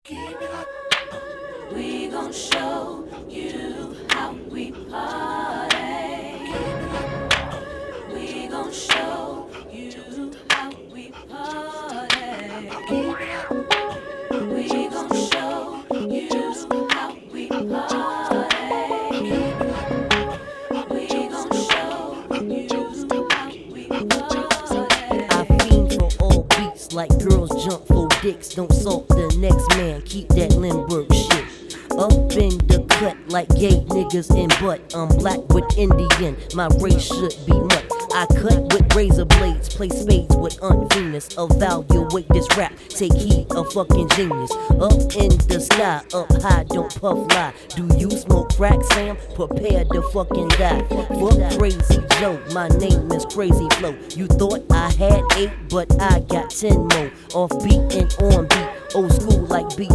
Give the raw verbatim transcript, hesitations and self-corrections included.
We gon' show you how we party. We gon' show you how we party. We gon' show you how we party. We gon' show you how we party. I fiend for all beats like girls jump for dicks. Don't salt the next man, keep that Lindbergh shit. Up in the cut like gay niggas in butt. I'm black with Indian, my race should be mutt. I cut with razor blades, play spades with Aunt Venus. Evaluate this rap, take heed, a fucking genius. Up in the sky, up high, don't puff lie. Do you smoke crack, Sam? Prepare to fucking die. Fuck Crazy Joe, my name is Crazy Flow. You thought I had eight, but I got ten more. Off beat and on beat, old school like B